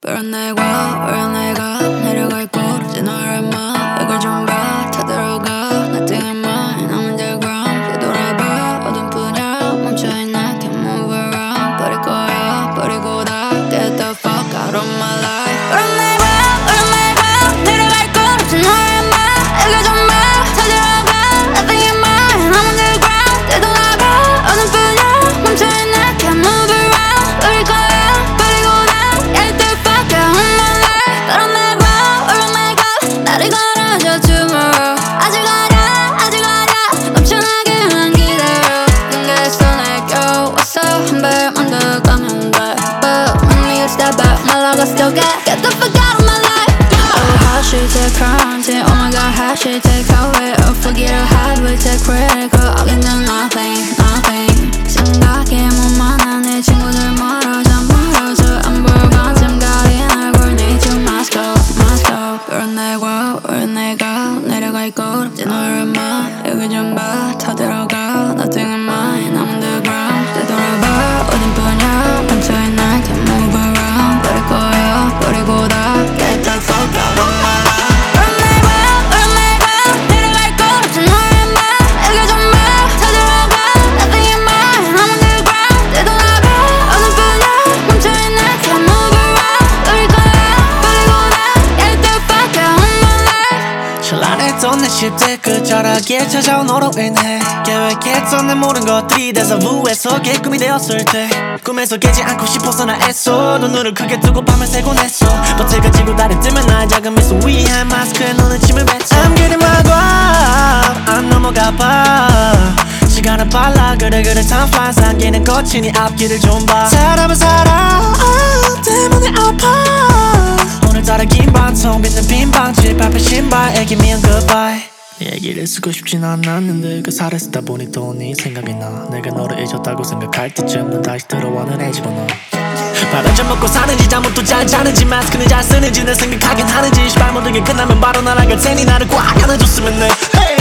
왜 내가 내려갈 곳 없지 너를 마 이걸 좀 봐 타들어가 Nothing in mind I'm underground 뒤돌아봐 어둠 뿐이야 멈춰있네 Can't move around 버릴 거야 버리고 다 Get the fuck out of my life 왜 내가 내려갈 곳 없지 너를 마 이걸 좀 봐 타들어가 Nothing in mind I'm underground 뒤돌아봐 어둠 뿐이야 멈춰있네 Can't move around 버릴 거야 버리고 다 Get the fuck out of my life 나를 걸어줘 tomorrow 아직 아냐 넘쳐나게만 기다려 경계에서 내겨왔어 한 발만 더 가면 돼 But when we step back 말라가 still get the fuck out of my life Oh how she take currency Oh my god how she take away Oh forget her how we take critical I can do nothing 생각해 못 만난 내 친구들 멀어져 안 보여 반쯤 가린 얼굴 need to mask up 왜 내가 내려갈 곳 없지 너를 마 여기 좀 봐 타들어가 Nothing in mind I'm underground 되돌아봐 어딘뿐이야 멈춰있네 Can't move around 버릴 거야 버리고 다 Get the fuck out of my life 왜 내가 내려갈 곳 없지 너를 마 여기 좀 봐 타들어가 Nothing in mind I'm underground 되돌아봐 어딘뿐이야 멈춰있네 Can't move around 버릴 거야 버리고 다 Get the fuck out of my life 찬란했던 내 10대 끝자락에 찾아온 너로 인해 계획했던 내 모든 것들이 데자부에서 깨꿈이 되었을 때 꿈에서 깨지 않고 싶어서 나 애써 눈을 크게 뜨고 밤을 새곤 했어 버튼가 지고 달에 뜨면 나의 작은 미소 위에 마스크에 너는 침을 뱉어 I'm getting my vibe 안 넘어가 봐 시간은 빨라 그래 time flies 안개는 거친 이 앞길을 좀봐 사람은 살아 때문에 아파 오늘따라 긴 방송 빗는 빈 방집 밟힌 신발에게 미안 goodbye 네 얘기를 쓰고 싶진 않았는데 그 살을 쓰다 보니 또 네 생각이 나 내가 너를 잊었다고 생각할 때쯤 넌 다시 들어와 넌 집어넣어 밥은 좀 먹고 사는지 잠은 또 잘 자는지 마스크는 잘 쓰는지 내 생각하긴 하는지 시발 모든 게 끝나면 바로 날아갈 테니 나를 꽉 안아줬으면 해